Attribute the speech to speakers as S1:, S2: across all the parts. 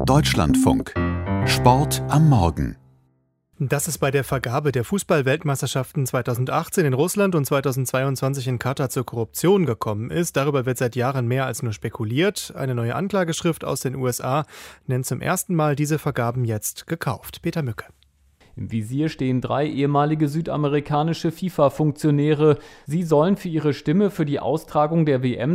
S1: Deutschlandfunk. Sport am Morgen.
S2: Dass es bei der Vergabe der Fußball-Weltmeisterschaften 2018 in Russland und 2022 in Katar zur Korruption gekommen ist, darüber wird seit Jahren mehr als nur spekuliert. Eine neue Anklageschrift aus den USA nennt zum ersten Mal diese Vergaben jetzt gekauft. Peter Mücke.
S3: Im Visier stehen 3 ehemalige südamerikanische FIFA-Funktionäre. Sie sollen für ihre Stimme für die Austragung der WM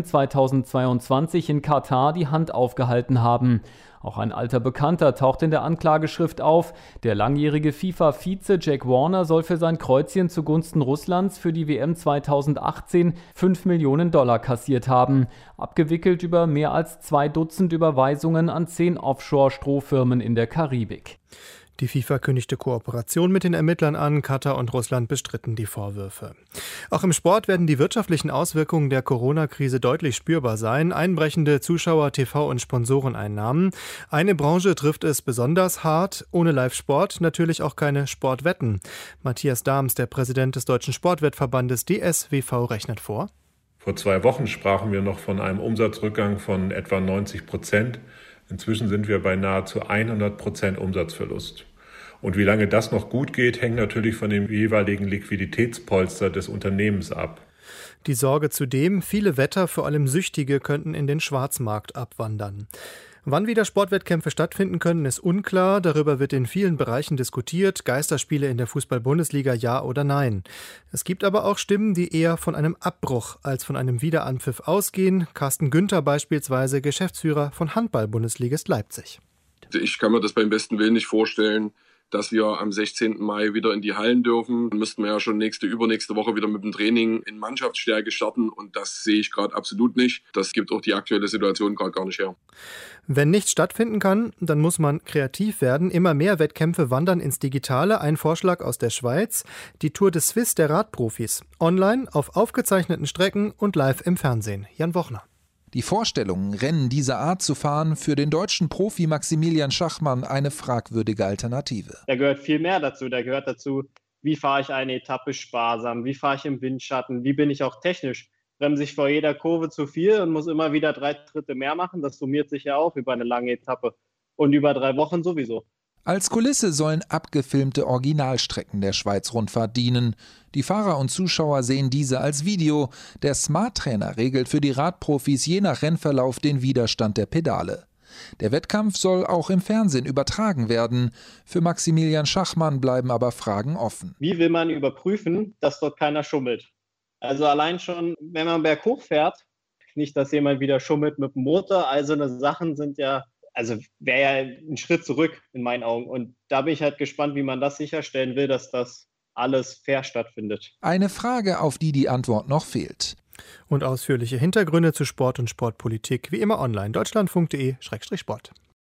S3: 2022 in Katar die Hand aufgehalten haben. Auch ein alter Bekannter taucht in der Anklageschrift auf. Der langjährige FIFA-Vize Jack Warner soll für sein Kreuzchen zugunsten Russlands für die WM 2018 $5 Millionen kassiert haben. Abgewickelt über mehr als 2 Dutzend Überweisungen an 10 Offshore-Strohfirmen in der Karibik.
S2: Die FIFA kündigte Kooperation mit den Ermittlern an. Katar und Russland bestritten die Vorwürfe. Auch im Sport werden die wirtschaftlichen Auswirkungen der Corona-Krise deutlich spürbar sein. Einbrechende Zuschauer-, TV- und Sponsoreneinnahmen. Eine Branche trifft es besonders hart. Ohne Live-Sport natürlich auch keine Sportwetten. Matthias Dahms, der Präsident des Deutschen Sportwettverbandes DSWV, rechnet vor.
S4: Vor 2 Wochen sprachen wir noch von einem Umsatzrückgang von etwa 90%. Inzwischen sind wir bei nahezu 100% Umsatzverlust. Und wie lange das noch gut geht, hängt natürlich von dem jeweiligen Liquiditätspolster des Unternehmens ab.
S2: Die Sorge zudem, viele Wetter, vor allem Süchtige, könnten in den Schwarzmarkt abwandern. Wann wieder Sportwettkämpfe stattfinden können, ist unklar. Darüber wird in vielen Bereichen diskutiert. Geisterspiele in der Fußball-Bundesliga, ja oder nein. Es gibt aber auch Stimmen, die eher von einem Abbruch als von einem Wiederanpfiff ausgehen. Carsten Günther beispielsweise, Geschäftsführer von Handball-Bundesligist Leipzig.
S5: Ich kann mir das beim besten Willen nicht vorstellen, dass wir am 16. Mai wieder in die Hallen dürfen. Dann müssten wir ja schon übernächste Woche wieder mit dem Training in Mannschaftsstärke starten. Und das sehe ich gerade absolut nicht. Das gibt auch die aktuelle Situation gerade gar nicht her.
S2: Wenn nichts stattfinden kann, dann muss man kreativ werden. Immer mehr Wettkämpfe wandern ins Digitale. Ein Vorschlag aus der Schweiz. Die Tour de Suisse der Radprofis. Online, auf aufgezeichneten Strecken und live im Fernsehen. Jan Wochner.
S6: Die Vorstellung, Rennen dieser Art zu fahren, für den deutschen Profi Maximilian Schachmann eine fragwürdige Alternative.
S7: Da gehört viel mehr dazu. Da gehört dazu, wie fahre ich eine Etappe sparsam, wie fahre ich im Windschatten, wie bin ich auch technisch. Bremse ich vor jeder Kurve zu viel und muss immer wieder 3 Tritte mehr machen. Das summiert sich ja auf über eine lange Etappe und über 3 Wochen sowieso.
S6: Als Kulisse sollen abgefilmte Originalstrecken der Schweiz-Rundfahrt dienen. Die Fahrer und Zuschauer sehen diese als Video. Der Smart-Trainer regelt für die Radprofis je nach Rennverlauf den Widerstand der Pedale. Der Wettkampf soll auch im Fernsehen übertragen werden. Für Maximilian Schachmann bleiben aber Fragen offen.
S7: Wie will man überprüfen, dass dort keiner schummelt? Also allein schon, wenn man berghoch fährt, nicht, dass jemand wieder schummelt mit dem Motor. Also eine Sachen sind ja... wäre ja ein Schritt zurück in meinen Augen. Und da bin ich halt gespannt, wie man das sicherstellen will, dass das alles fair stattfindet.
S6: Eine Frage, auf die die Antwort noch fehlt.
S2: Und ausführliche Hintergründe zu Sport und Sportpolitik wie immer online. Deutschlandfunk.de/Sport.